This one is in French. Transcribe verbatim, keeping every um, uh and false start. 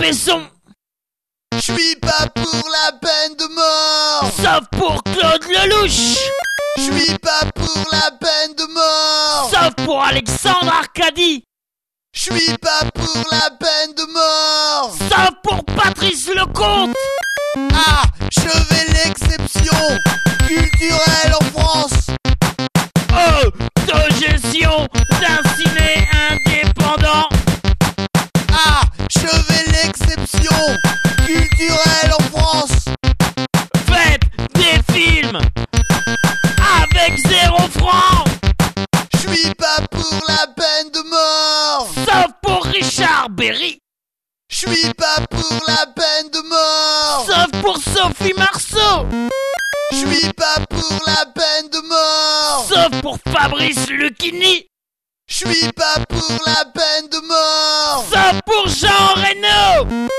Besson. J'suis pas pour la peine de mort. Sauf pour Claude Lelouch. J'suis pas pour la peine de mort. Sauf pour Alexandre Arcadi. J'suis pas pour la peine de mort. Sauf pour Patrice Lecomte. Ah, je vais l'exception culturelle en France. Autogestion d'un ciné indépendant. Ah, je vais l'exception culturelle en France. Faites des films avec zéro franc. J'suis pas pour la peine de mort. Sauf pour Richard Berry. J'suis pas pour la peine de mort. Sauf pour Sophie Marceau. J'suis pas pour la peine de mort. Sauf pour Fabrice Lucchini. J'suis pas pour la peine de mort. Sauf pour Jean Reno.